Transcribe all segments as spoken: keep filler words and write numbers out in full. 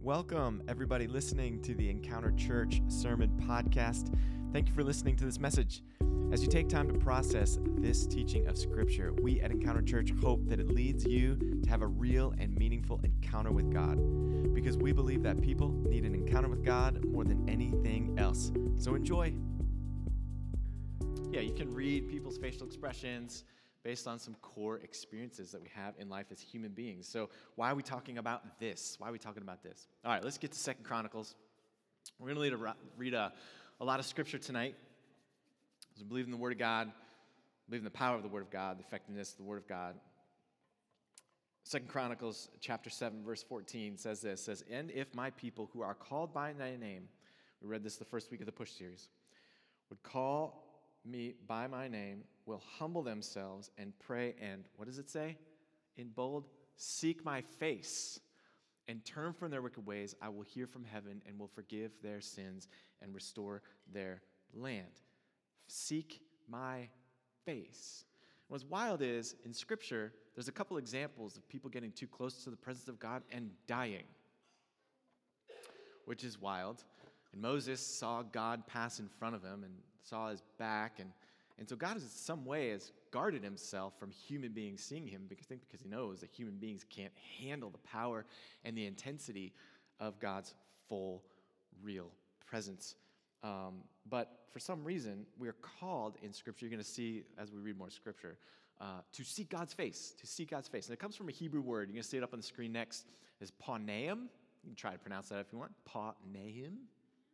Welcome, everybody listening to the Encounter Church Sermon Podcast. Thank you for listening to this message. As you take time to process this teaching of Scripture, we at Encounter Church hope that it leads you to have a real and meaningful encounter with God, because we believe that people need an encounter with God more than anything else. So enjoy. Yeah, you can read people's facial expressions based on some core experiences that we have in life as human beings. So why are we talking about this? Why are we talking about this? All right, let's get to Second Chronicles. We're going to read a, a lot of Scripture tonight. Because we believe in the Word of God, believe in the power of the Word of God, the effectiveness of the Word of God. Second Chronicles chapter seven, verse fourteen says this, says, "And if my people who are called by thy name," we read this the first week of the Push series, "would call me by my name, will humble themselves and pray and," what does it say? In bold, "seek my face and turn from their wicked ways, I will hear from heaven and will forgive their sins and restore their land." Seek my face. What's wild is, in Scripture, there's a couple examples of people getting too close to the presence of God and dying, which is wild. And Moses saw God pass in front of him and saw his back. And, and so God, in some way, has guarded himself from human beings seeing him, because, I think because he knows that human beings can't handle the power and the intensity of God's full, real presence. Um, but for some reason, we are called in Scripture, you're going to see as we read more Scripture, uh, to seek God's face, to seek God's face. And it comes from a Hebrew word. You're going to see it up on the screen next. It's paneim. You can try to pronounce that if you want. Paneim.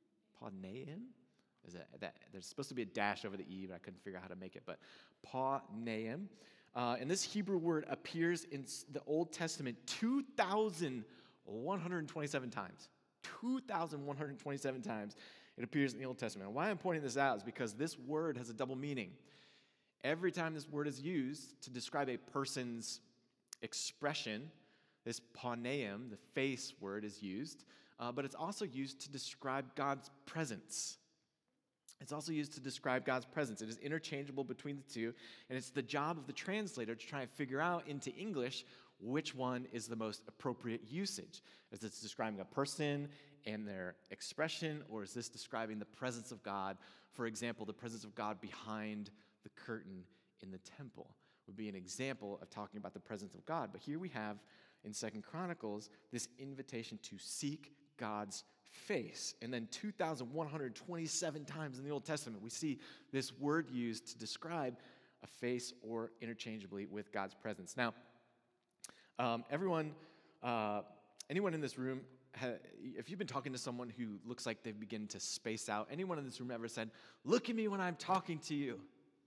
Paneim? Is that, that, there's supposed to be a dash over the E, but I couldn't figure out how to make it. But paneim. Uh, and this Hebrew word appears in the Old Testament two thousand one hundred twenty-seven times. two thousand one hundred twenty-seven times it appears in the Old Testament. And why I'm pointing this out is because this word has a double meaning. Every time this word is used to describe a person's expression, this paneim, the face word, is used, uh, but it's also used to describe God's presence. It's also used to describe God's presence. It is interchangeable between the two, and it's the job of the translator to try and figure out into English which one is the most appropriate usage. Is this describing a person and their expression, or is this describing the presence of God? For example, the presence of God behind the curtain in the temple would be an example of talking about the presence of God. But here we have in Second Chronicles this invitation to seek God's face. And then two thousand one hundred twenty-seven times in the Old Testament, we see this word used to describe a face or interchangeably with God's presence. Now, um, everyone, uh, anyone in this room, ha, if you've been talking to someone who looks like they've begun to space out, anyone in this room ever said, "Look at me when I'm talking to you"?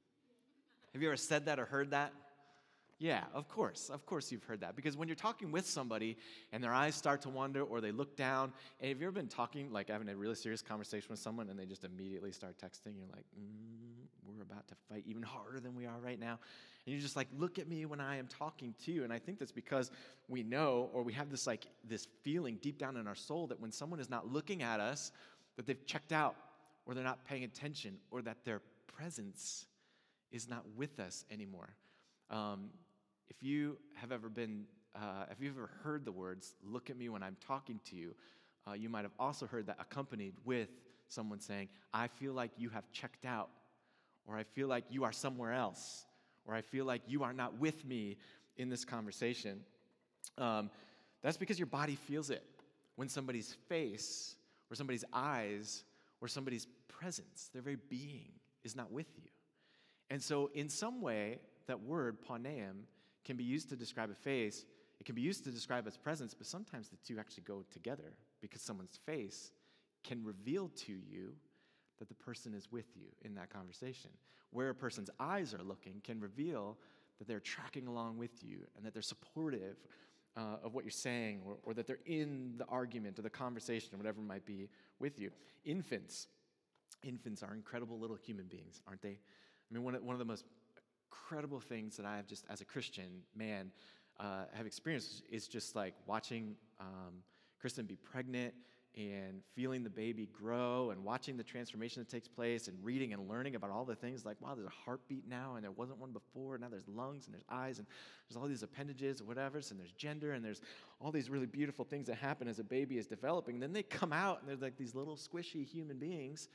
Have you ever said that or heard that? Yeah, of course. Of course you've heard that. Because when you're talking with somebody and their eyes start to wander or they look down, and have you ever been talking, like having a really serious conversation with someone and they just immediately start texting? You're like, mm, we're about to fight even harder than we are right now. And you're just like, look at me when I am talking to you. And I think that's because we know, or we have this like this feeling deep down in our soul that when someone is not looking at us, that they've checked out, or they're not paying attention, or that their presence is not with us anymore. Um, if you have ever been, uh, if you've ever heard the words, "look at me when I'm talking to you," uh, you might have also heard that accompanied with someone saying, "I feel like you have checked out," or "I feel like you are somewhere else," or "I feel like you are not with me in this conversation." Um, that's because your body feels it when somebody's face, or somebody's eyes, or somebody's presence, their very being, is not with you. And so in some way, that word, paneim, can be used to describe a face. It can be used to describe its presence, but sometimes the two actually go together, because someone's face can reveal to you that the person is with you in that conversation. Where a person's eyes are looking can reveal that they're tracking along with you and that they're supportive uh, of what you're saying, or, or that they're in the argument or the conversation or whatever it might be with you. Infants. Infants are incredible little human beings, aren't they? I mean, one of, one of the most incredible things that I have just as a Christian man uh, have experienced is just like watching um, Kristen be pregnant and feeling the baby grow and watching the transformation that takes place and reading and learning about all the things like, wow, there's a heartbeat now and there wasn't one before. Now there's lungs and there's eyes and there's all these appendages or whatever. And there's gender and there's all these really beautiful things that happen as a baby is developing. And then they come out and they're like these little squishy human beings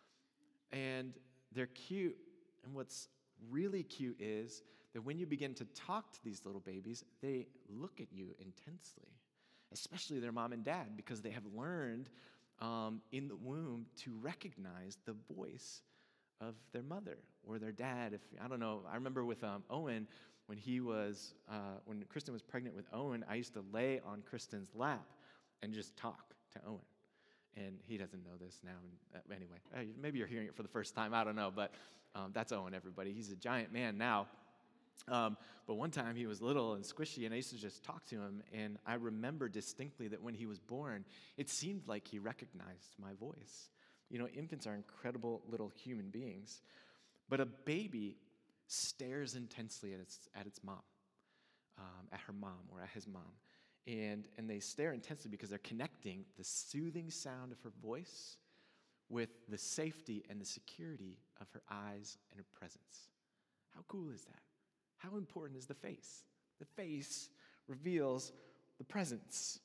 and they're cute. And what's really cute is that when you begin to talk to these little babies, they look at you intensely, especially their mom and dad, because they have learned um, in the womb to recognize the voice of their mother or their dad. If I don't know, I remember with um, Owen, when he was, uh, when Kristen was pregnant with Owen, I used to lay on Kristen's lap and just talk to Owen. And he doesn't know this now. And, uh, anyway, uh, maybe you're hearing it for the first time. I don't know, but um, that's Owen, everybody. He's a giant man now. Um, but one time he was little and squishy, and I used to just talk to him, and I remember distinctly that when he was born, it seemed like he recognized my voice. You know, infants are incredible little human beings, but a baby stares intensely at its at its mom, um, at her mom or at his mom, and and they stare intensely because they're connecting the soothing sound of her voice with the safety and the security of her eyes and her presence. How cool is that? How important is the face? The face reveals the presence.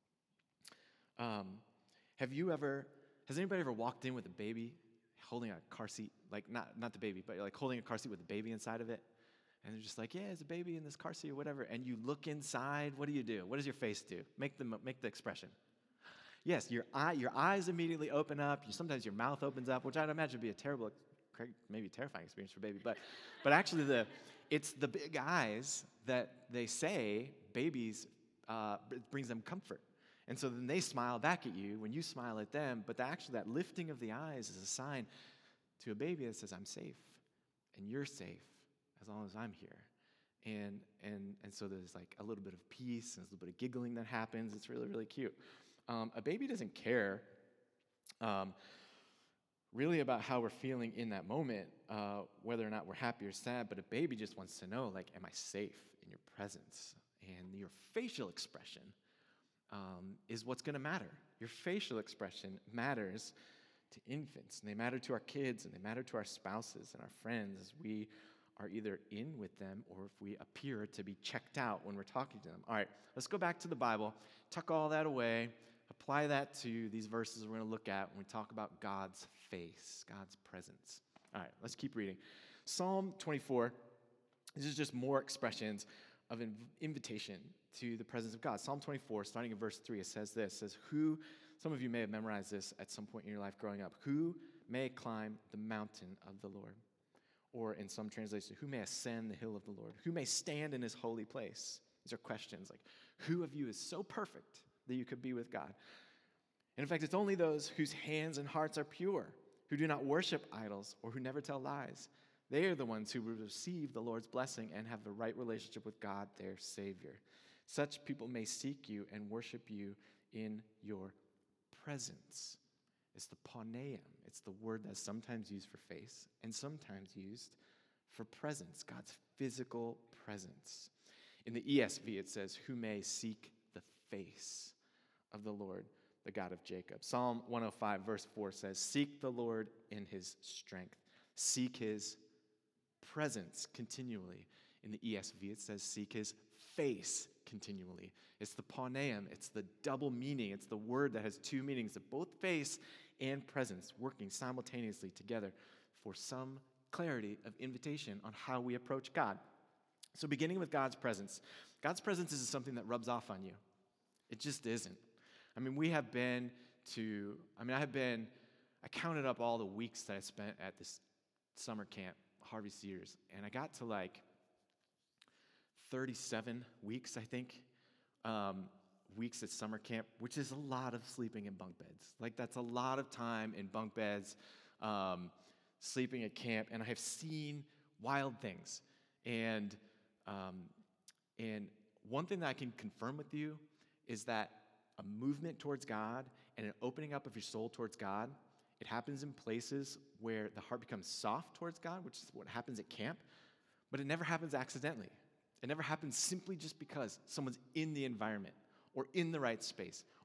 Um, have you ever, has anybody ever walked in with a baby holding a car seat? Like, not, not the baby, but like holding a car seat with a baby inside of it? And they're just like, yeah, there's a baby in this car seat or whatever. And you look inside, what do you do? What does your face do? Make the, make the expression. Yes, your eye, your eyes immediately open up. You, sometimes your mouth opens up, which I'd imagine would be a terrible, maybe terrifying experience for baby. But, but actually the... It's the big eyes that they say babies uh, brings them comfort. And so then they smile back at you when you smile at them. But the, actually that lifting of the eyes is a sign to a baby that says, I'm safe and you're safe as long as I'm here. And, and, and so there's like a little bit of peace and there's a little bit of giggling that happens. It's really, really cute. Um, a baby doesn't care um, really about how we're feeling in that moment, uh, whether or not we're happy or sad, but a baby just wants to know, like, am I safe in your presence? And your facial expression um, is what's going to matter. Your facial expression matters to infants, and they matter to our kids, and they matter to our spouses and our friends as we are either in with them or if we appear to be checked out when we're talking to them. All right, let's go back to the Bible, tuck all that away, apply that to these verses we're going to look at when we talk about God's face, God's presence. All right, let's keep reading. Psalm twenty-four, this is just more expressions of an invitation to the presence of God. Psalm twenty-four, starting in verse three, it says this, it says, who, some of you may have memorized this at some point in your life growing up, who may climb the mountain of the Lord? Or in some translations, who may ascend the hill of the Lord? Who may stand in his holy place? These are questions like, who of you is so perfect that you could be with God? And in fact, it's only those whose hands and hearts are pure, who do not worship idols or who never tell lies. They are the ones who receive the Lord's blessing and have the right relationship with God, their Savior. Such people may seek you and worship you in your presence. It's the paneum. It's the word that's sometimes used for face and sometimes used for presence, God's physical presence. In the E S V, it says, who may seek the face of the Lord, the God of Jacob. Psalm one oh five, verse four says, seek the Lord in his strength. Seek his presence continually. In the E S V, it says, seek his face continually. It's the paneum. It's the double meaning. It's the word that has two meanings of both face and presence working simultaneously together for some clarity of invitation on how we approach God. So beginning with God's presence. God's presence isn't something that rubs off on you. It just isn't. I mean, we have been to, I mean, I have been, I counted up all the weeks that I spent at this summer camp, Harvey Sears, and I got to like thirty-seven weeks, I think, um, weeks at summer camp, which is a lot of sleeping in bunk beds. Like, that's a lot of time in bunk beds, um, sleeping at camp, and I have seen wild things. And um, and one thing that I can confirm with you is that a movement towards God and an opening up of your soul towards God, it happens in places where the heart becomes soft towards God, which is what happens at camp, but it never happens accidentally. It never happens simply just because someone's in the environment or in the right space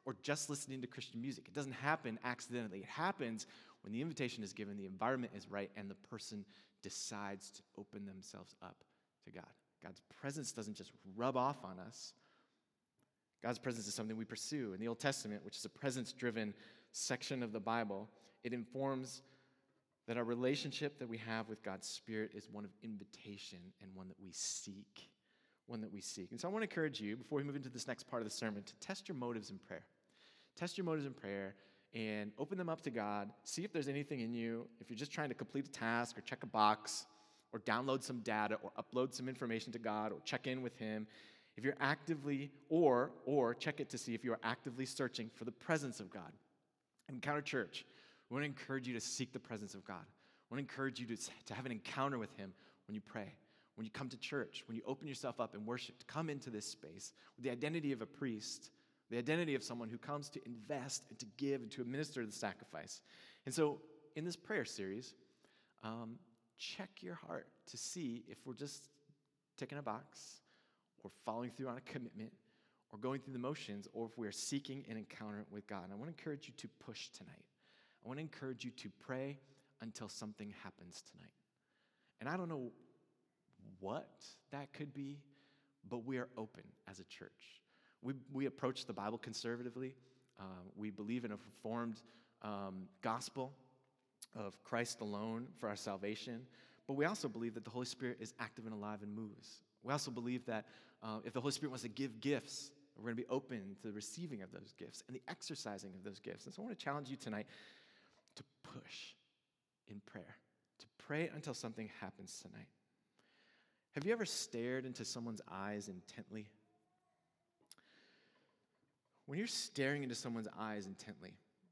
or just listening to Christian music. It doesn't happen accidentally. It happens when the invitation is given, the environment is right, and the person decides to open themselves up to God. God's presence doesn't just rub off on us. God's presence is something we pursue. In the Old Testament, which is a presence-driven section of the Bible, it informs that our relationship that we have with God's Spirit is one of invitation and one that we seek. One that we seek. And so I want to encourage you, before we move into this next part of the sermon, to test your motives in prayer. Test your motives in prayer and open them up to God. See if there's anything in you. If you're just trying to complete a task or check a box or download some data or upload some information to God or check in with Him, if you're actively, or, or check it to see if you are actively searching for the presence of God. Encounter Church, we want to encourage you to seek the presence of God. We want to encourage you to, to have an encounter with Him when you pray, when you come to church, when you open yourself up and worship, to come into this space with the identity of a priest, the identity of someone who comes to invest and to give and to administer the sacrifice. And so in this prayer series, um, check your heart to see if we're just ticking a box or following through on a commitment or going through the motions, or if we're seeking an encounter with God. And I want to encourage you to push tonight. I want to encourage you to pray until something happens tonight. And I don't know what that could be, but we are open as a church. We, we approach the Bible conservatively. Uh, we believe in a reformed um, gospel of Christ alone for our salvation, but we also believe that the Holy Spirit is active and alive and moves. We also believe that uh, if the Holy Spirit wants to give gifts, we're going to be open to the receiving of those gifts and the exercising of those gifts. And so I want to challenge you tonight to push in prayer, to pray until something happens tonight. Have you ever stared into someone's eyes intently? When you're staring into someone's eyes intently,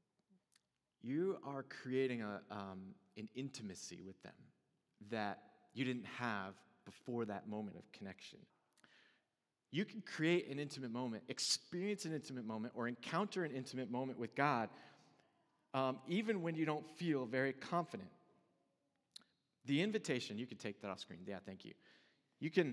you are creating a, um, an intimacy with them that you didn't have before that moment of connection. You can create an intimate moment, experience an intimate moment, or encounter an intimate moment with God, um, even when you don't feel very confident. The invitation, you can take that off screen. Yeah, thank you. You can,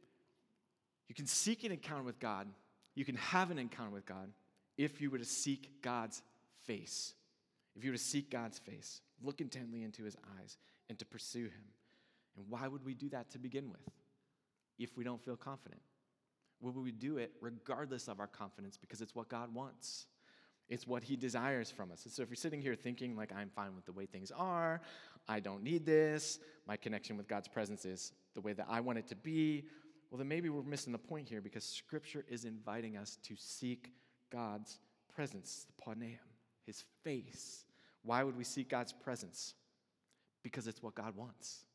you can seek an encounter with God. You can have an encounter with God if you were to seek God's face. If you were to seek God's face, look intently into His eyes, and to pursue Him. And why would we do that to begin with if we don't feel confident? Well, we would do it regardless of our confidence because it's what God wants. It's what He desires from us. And so if you're sitting here thinking like, I'm fine with the way things are, I don't need this, my connection with God's presence is the way that I want it to be, well, then maybe we're missing the point here, because Scripture is inviting us to seek God's presence, the paneum, His face. Why would we seek God's presence? Because it's what God wants.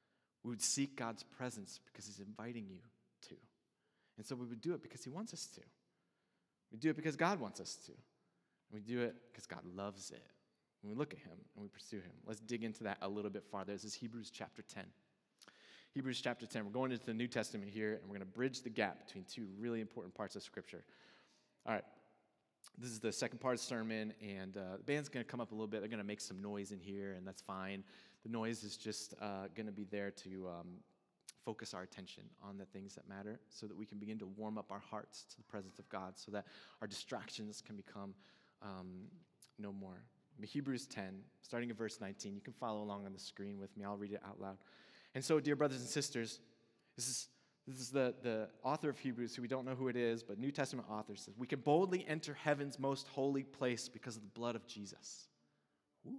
We would seek God's presence because He's inviting you to. And so we would do it because He wants us to. We do it because God wants us to. And we do it because God loves it. And we look at Him and we pursue Him. Let's dig into that a little bit farther. This is Hebrews chapter ten. Hebrews chapter ten. We're going into the New Testament here, and we're going to bridge the gap between two really important parts of Scripture. All right. This is the second part of the sermon, and uh, the band's going to come up a little bit. They're going to make some noise in here, and that's fine. The noise is just uh, going to be there to um, focus our attention on the things that matter so that we can begin to warm up our hearts to the presence of God, so that our distractions can become um, no more. Hebrews ten, starting at verse nineteen. You can follow along on the screen with me. I'll read it out loud. And so, dear brothers and sisters, this is This is the, the author of Hebrews, who we don't know who it is, but New Testament author says, we can boldly enter heaven's most holy place because of the blood of Jesus. Ooh,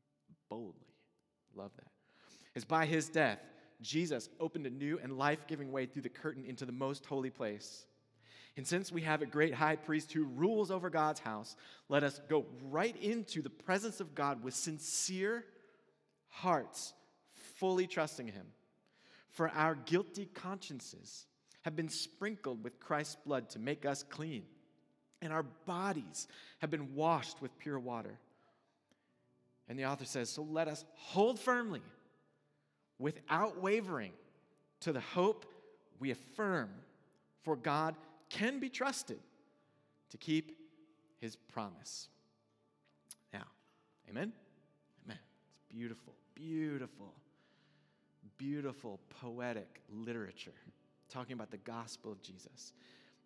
boldly. Love that. It's by His death, Jesus opened a new and life-giving way through the curtain into the most holy place. And since we have a great high priest who rules over God's house, let us go right into the presence of God with sincere hearts, fully trusting Him. For our guilty consciences have been sprinkled with Christ's blood to make us clean, and our bodies have been washed with pure water. And the author says, so let us hold firmly, without wavering, to the hope we affirm, for God can be trusted to keep His promise. Now, amen? Amen. It's beautiful, beautiful. Beautiful, poetic literature talking about the gospel of Jesus.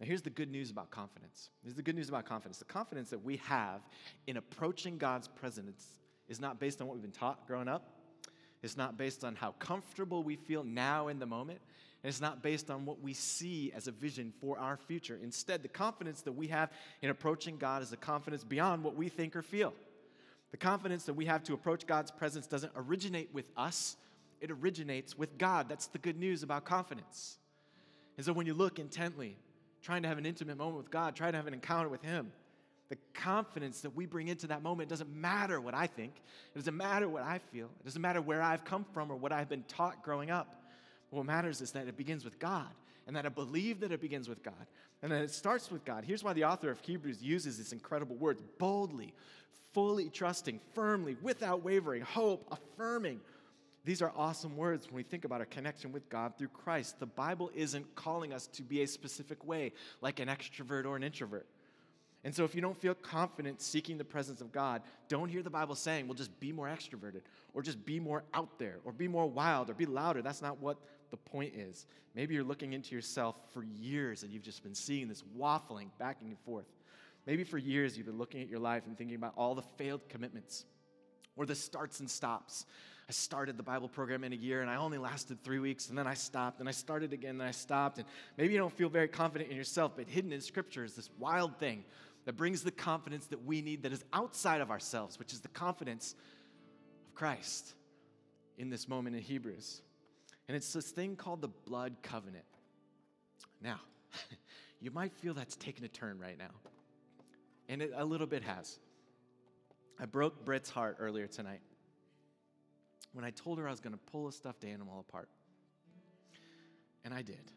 Now, here's the good news about confidence. Here's the good news about confidence. The confidence that we have in approaching God's presence is not based on what we've been taught growing up. It's not based on how comfortable we feel now in the moment. And it's not based on what we see as a vision for our future. Instead, the confidence that we have in approaching God is a confidence beyond what we think or feel. The confidence that we have to approach God's presence doesn't originate with us. It originates with God. That's the good news about confidence. And so when you look intently, trying to have an intimate moment with God, trying to have an encounter with Him, the confidence that we bring into that moment doesn't matter what I think. It doesn't matter what I feel. It doesn't matter where I've come from or what I've been taught growing up. What matters is that it begins with God, and that I believe that it begins with God, and that it starts with God. Here's why the author of Hebrews uses this incredible words: boldly, fully trusting, firmly, without wavering, hope, affirming. These are awesome words when we think about our connection with God through Christ. The Bible isn't calling us to be a specific way, like an extrovert or an introvert. And so if you don't feel confident seeking the presence of God, don't hear the Bible saying, well, just be more extroverted, or just be more out there, or be more wild, or be louder. That's not what the point is. Maybe you're looking into yourself for years and you've just been seeing this waffling back and forth. Maybe for years you've been looking at your life and thinking about all the failed commitments, or the starts and stops. I started the Bible program in a year and I only lasted three weeks and then I stopped and I started again and I stopped. And maybe you don't feel very confident in yourself, but hidden in Scripture is this wild thing that brings the confidence that we need that is outside of ourselves, which is the confidence of Christ in this moment in Hebrews. And it's this thing called the blood covenant. Now, you might feel that's taken a turn right now. And it a little bit has. I broke Britt's heart earlier tonight when I told her I was going to pull a stuffed animal apart. And I did.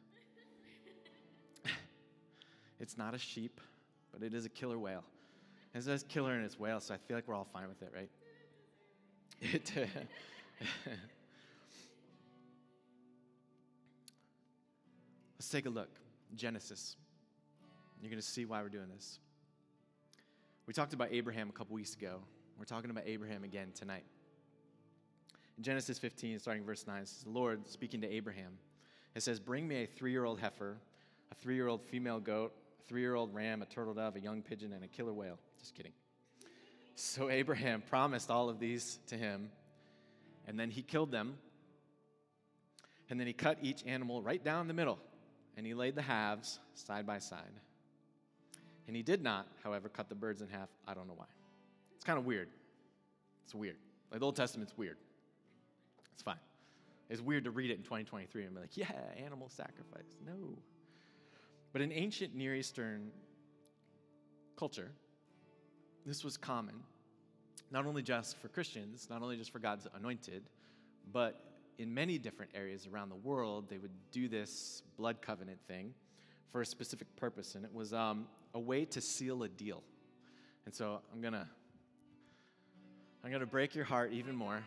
It's not a sheep, but it is a killer whale. It says killer and it's whale, so I feel like we're all fine with it, right? It, let's take a look. Genesis. You're going to see why we're doing this. We talked about Abraham a couple weeks ago. We're talking about Abraham again tonight. In Genesis fifteen, starting verse nine, it says, the Lord speaking to Abraham, it says, bring me a three-year-old heifer, a three-year-old female goat, a three-year-old ram, a turtle dove, a young pigeon, and a killer whale. Just kidding. So Abraham promised all of these to him, and then he killed them, and then he cut each animal right down the middle, and he laid the halves side by side. And he did not, however, cut the birds in half. I don't know why. It's kind of weird. It's weird. Like the Old Testament's weird. It's fine. It's weird to read it in twenty twenty-three and be like, yeah, animal sacrifice. No. But in ancient Near Eastern culture, this was common, not only just for Christians, not only just for God's anointed, but in many different areas around the world, they would do this blood covenant thing for a specific purpose, and it was um, a way to seal a deal. And so I'm gonna, I'm gonna break your heart even more.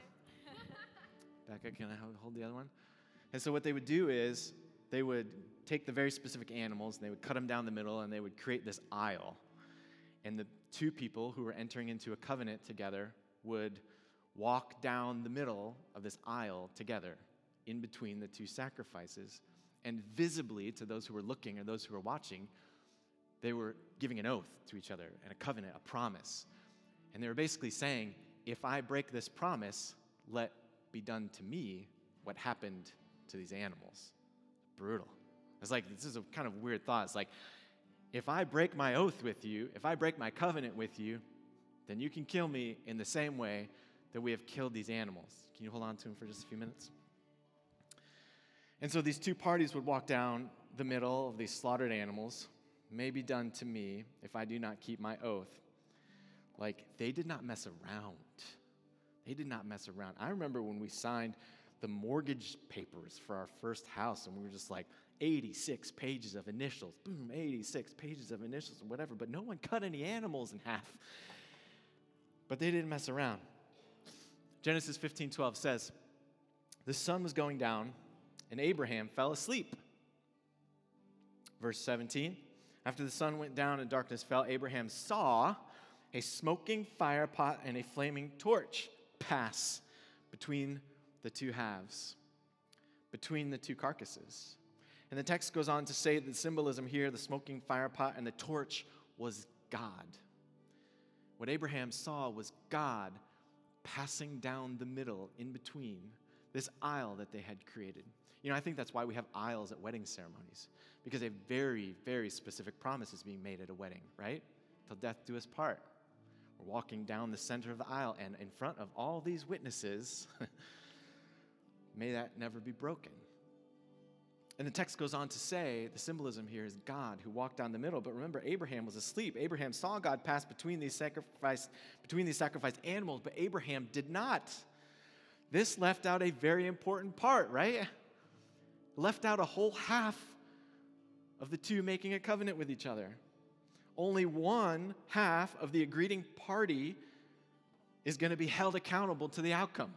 Becca, can I hold the other one? And so what they would do is they would take the very specific animals and they would cut them down the middle and they would create this aisle. And the two people who were entering into a covenant together would walk down the middle of this aisle together in between the two sacrifices. And visibly to those who were looking or those who were watching, they were giving an oath to each other and a covenant, a promise. And they were basically saying, if I break this promise, let be done to me what happened to these animals. Brutal. It's like, this is a kind of weird thought. It's like, if I break my oath with you, if I break my covenant with you, then you can kill me in the same way that we have killed these animals. Can you hold on to them for just a few minutes? And so these two parties would walk down the middle of these slaughtered animals, may be done to me if I do not keep my oath. Like, they did not mess around. They did not mess around. I remember when we signed the mortgage papers for our first house, and we were just like, eighty-six pages of initials, boom, eighty-six pages of initials, and whatever, but no one cut any animals in half. But they didn't mess around. Genesis fifteen twelve says, the sun was going down, and Abraham fell asleep. Verse seventeen, after the sun went down and darkness fell, Abraham saw a smoking fire pot and a flaming torch pass between the two halves, between the two carcasses. And the text goes on to say that the symbolism here, the smoking fire pot and the torch, was God. What Abraham saw was God passing down the middle in between this aisle that they had created. You know, I think that's why we have aisles at wedding ceremonies, because they have very, very specific promises being made at a wedding, right? Till death do us part. We're walking down the center of the aisle, and in front of all these witnesses, may that never be broken. And the text goes on to say, the symbolism here is God who walked down the middle. But remember, Abraham was asleep. Abraham saw God pass between these sacrificed, between these sacrificed animals, but Abraham did not. This left out a very important part, right? Left out a whole half of the two making a covenant with each other. Only one half of the agreeing party is going to be held accountable to the outcome.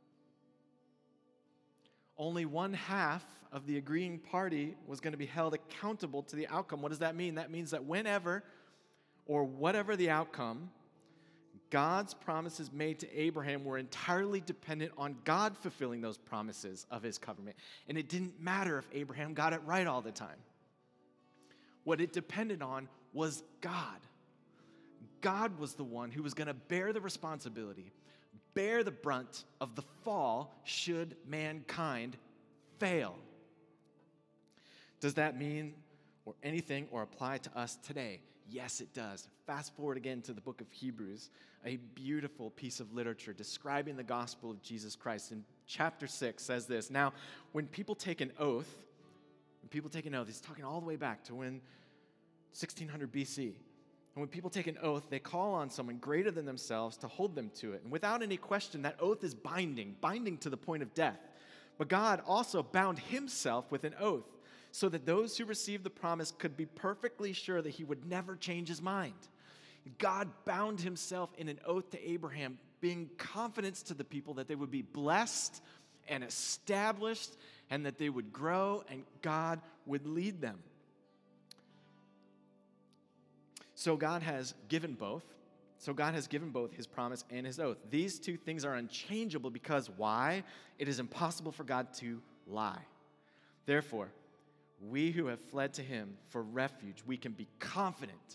Only one half of the agreeing party was going to be held accountable to the outcome. What does that mean? That means that whenever or whatever the outcome, God's promises made to Abraham were entirely dependent on God fulfilling those promises of his covenant. And it didn't matter if Abraham got it right all the time. What it depended on was God. God was the one who was going to bear the responsibility, bear the brunt of the fall should mankind fail. Does that mean or anything or apply to us today? Yes, it does. Fast forward again to the book of Hebrews, a beautiful piece of literature describing the gospel of Jesus Christ. In chapter six says this, now, when people take an oath, when people take an oath, he's talking all the way back to when sixteen hundred B C. And when people take an oath, they call on someone greater than themselves to hold them to it. And without any question, that oath is binding, binding to the point of death. But God also bound himself with an oath, so that those who received the promise could be perfectly sure that he would never change his mind. God bound himself in an oath to Abraham, being confidence to the people that they would be blessed and established, and that they would grow, and God would lead them. So God has given both. So God has given both his promise and his oath. These two things are unchangeable because why? It is impossible for God to lie. Therefore, we who have fled to him for refuge, we can be confident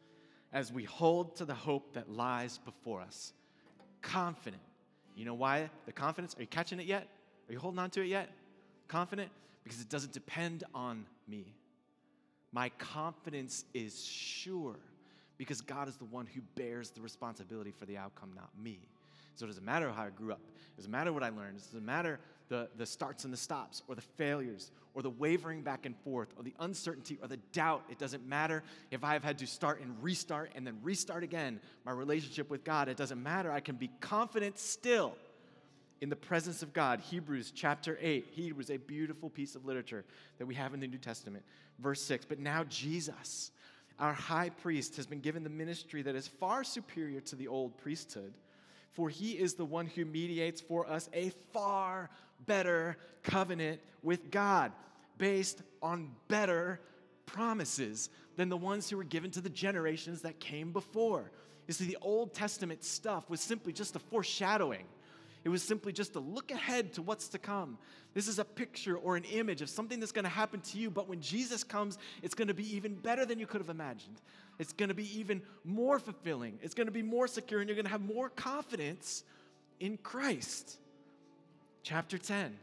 as we hold to the hope that lies before us. Confident. You know why the confidence? Are you catching it yet? Are you holding on to it yet? Confident? Because it doesn't depend on me. My confidence is sure because God is the one who bears the responsibility for the outcome, not me. So it doesn't matter how I grew up. It doesn't matter what I learned. It doesn't matter the, the starts and the stops or the failures or the wavering back and forth or the uncertainty or the doubt. It doesn't matter if I have had to start and restart and then restart again my relationship with God. It doesn't matter. I can be confident still in the presence of God. Hebrews chapter eight. Hebrews, a beautiful piece of literature that we have in the New Testament. Verse six, but now Jesus, our high priest, has been given the ministry that is far superior to the old priesthood, for he is the one who mediates for us a far better covenant with God, based on better promises than the ones who were given to the generations that came before. You see, the Old Testament stuff was simply just a foreshadowing. It was simply just a look ahead to what's to come. This is a picture or an image of something that's going to happen to you, but when Jesus comes, it's going to be even better than you could have imagined. It's going to be even more fulfilling. It's going to be more secure, and you're going to have more confidence in Christ. Chapter ten,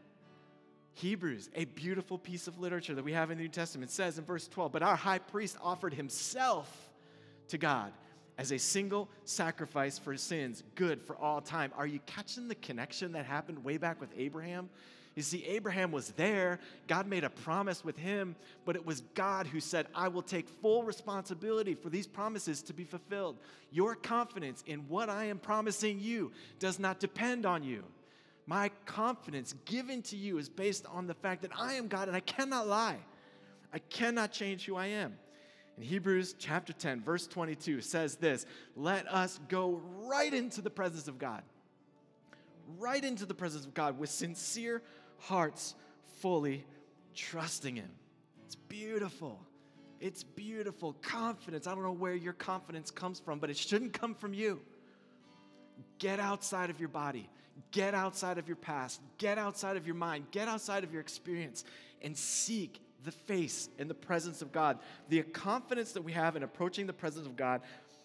Hebrews, a beautiful piece of literature that we have in the New Testament, says in verse twelve, but our high priest offered himself to God as a single sacrifice for sins, good for all time. Are you catching the connection that happened way back with Abraham? You see, Abraham was there. God made a promise with him, but it was God who said, I will take full responsibility for these promises to be fulfilled. Your confidence in what I am promising you does not depend on you. My confidence given to you is based on the fact that I am God and I cannot lie. I cannot change who I am. In Hebrews chapter ten, verse twenty-two says this, let us go right into the presence of God. Right into the presence of God with sincere hearts, fully trusting him. It's beautiful. It's beautiful. Confidence. I don't know where your confidence comes from, but it shouldn't come from you. Get outside of your body. Get outside of your past. Get outside of your mind. Get outside of your experience and seek the face and the presence of God. The confidence that we have in approaching the presence of God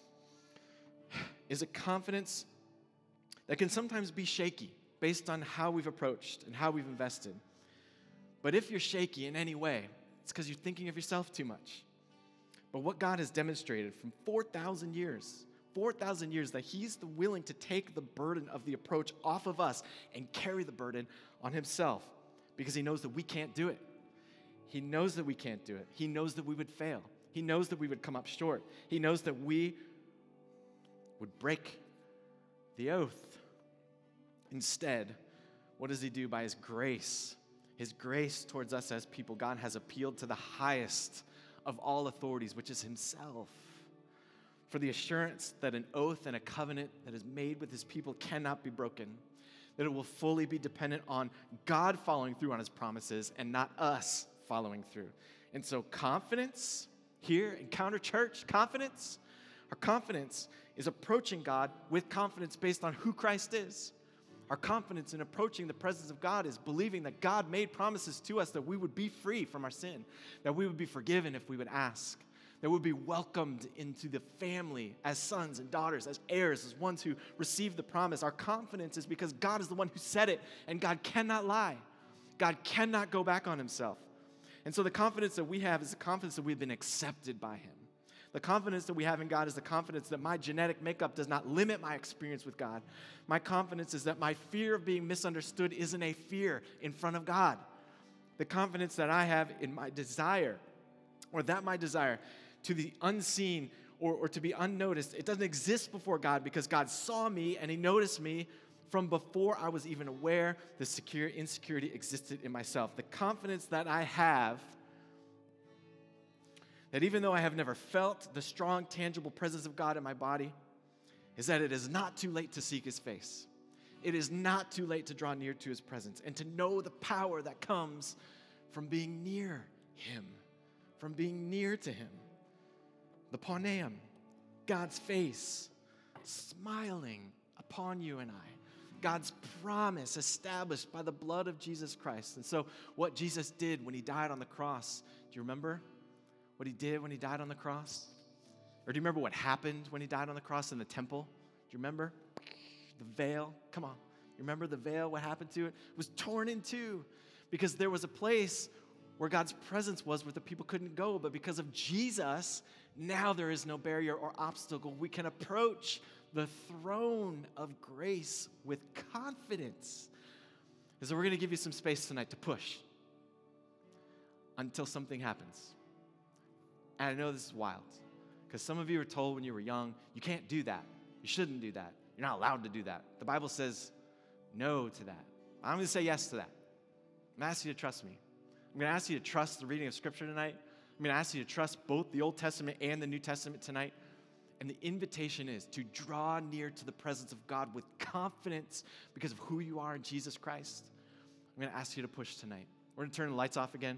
is a confidence that can sometimes be shaky based on how we've approached and how we've invested. But if you're shaky in any way, it's because you're thinking of yourself too much. But what God has demonstrated from four thousand years, four thousand years, that he's willing to take the burden of the approach off of us and carry the burden on himself because he knows that we can't do it. He knows that we can't do it. He knows that we would fail. He knows that we would come up short. He knows that we would break the oath. Instead, what does he do? By his grace, his grace towards us as people, God has appealed to the highest of all authorities, which is himself, for the assurance that an oath and a covenant that is made with his people cannot be broken, that it will fully be dependent on God following through on his promises and not us following through. And so confidence here, Encounter Church, confidence, our confidence is approaching God with confidence based on who Christ is. Our confidence in approaching the presence of God is believing that God made promises to us that we would be free from our sin, that we would be forgiven if we would ask, that we would be welcomed into the family as sons and daughters, as heirs, as ones who receive the promise. Our confidence is because God is the one who said it, and God cannot lie. God cannot go back on himself. And so the confidence that we have is the confidence that we've been accepted by him. The confidence that we have in God is the confidence that my genetic makeup does not limit my experience with God. My confidence is that my fear of being misunderstood isn't a fear in front of God. The confidence that I have in my desire, or that my desire to the unseen or, or to be unnoticed, it doesn't exist before God because God saw me and he noticed me from before I was even aware the secure insecurity existed in myself. The confidence that I have that even though I have never felt the strong, tangible presence of God in my body, is that it is not too late to seek his face. It is not too late to draw near to his presence and to know the power that comes from being near him, from being near to him. The Paneum, God's face, smiling upon you and I. God's promise established by the blood of Jesus Christ. And so what Jesus did when he died on the cross, do you remember? What he did when he died on the cross? Or do you remember what happened when he died on the cross in the temple? Do you remember? The veil, come on. You remember the veil, what happened to it? It was torn in two because there was a place where God's presence was where the people couldn't go. But because of Jesus, now there is no barrier or obstacle. We can approach the throne of grace with confidence. And so we're going to give you some space tonight to push until something happens. And I know this is wild, because some of you were told when you were young, you can't do that. You shouldn't do that. You're not allowed to do that. The Bible says no to that. I'm going to say yes to that. I'm going to ask you to trust me. I'm going to ask you to trust the reading of Scripture tonight. I'm going to ask you to trust both the Old Testament and the New Testament tonight. And the invitation is to draw near to the presence of God with confidence because of who you are in Jesus Christ. I'm going to ask you to push tonight. We're going to turn the lights off again.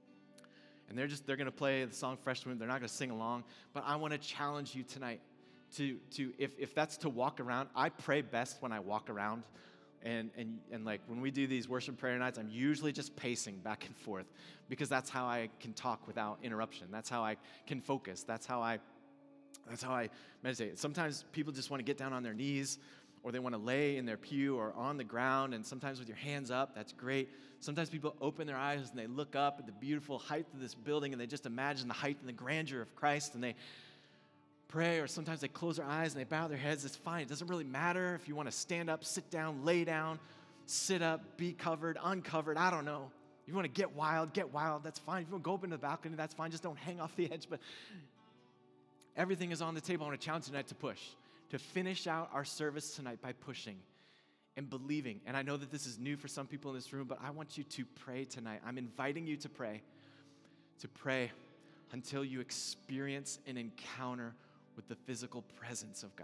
And they're just, they're going to play the song Fresh Wind. They're not going to sing along. But I want to challenge you tonight to, to if, if that's to walk around. I pray best when I walk around. And, and, and like when we do these worship prayer nights, I'm usually just pacing back and forth because that's how I can talk without interruption. That's how I can focus. That's how I, that's how I meditate. Sometimes people just want to get down on their knees, or they want to lay in their pew or on the ground, and sometimes with your hands up, that's great. Sometimes people open their eyes and they look up at the beautiful height of this building and they just imagine the height and the grandeur of Christ and they pray, or sometimes they close their eyes and they bow their heads. It's fine. It doesn't really matter if you want to stand up, sit down, lay down, sit up, be covered, uncovered, I don't know. If you want to get wild, get wild, that's fine. If you want to go up into the balcony, that's fine. Just don't hang off the edge. But everything is on the table. I want to challenge you tonight to push, to finish out our service tonight by pushing and believing. And I know that this is new for some people in this room, but I want you to pray tonight. I'm inviting you to pray, to pray until you experience an encounter with the physical presence of God.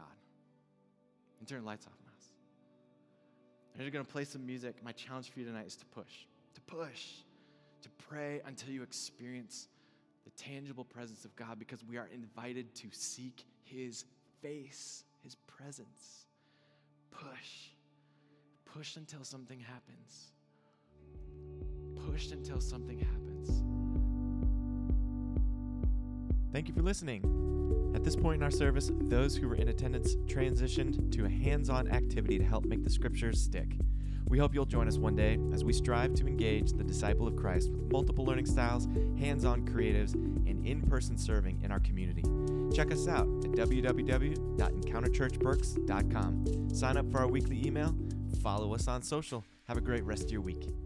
And turn the lights off, Miles. And you're going to play some music. My challenge for you tonight is to push, to push, to pray until you experience the tangible presence of God, because we are invited to seek his face, his presence. Push. Push until something happens. Push until something happens. Thank you for listening. At this point in our service, those who were in attendance transitioned to a hands-on activity to help make the scriptures stick. We hope you'll join us one day as we strive to engage the disciple of Christ with multiple learning styles, hands-on creatives, and in-person serving in our community. Check us out at w w w dot encounter church berks dot com. Sign up for our weekly email. Follow us on social. Have a great rest of your week.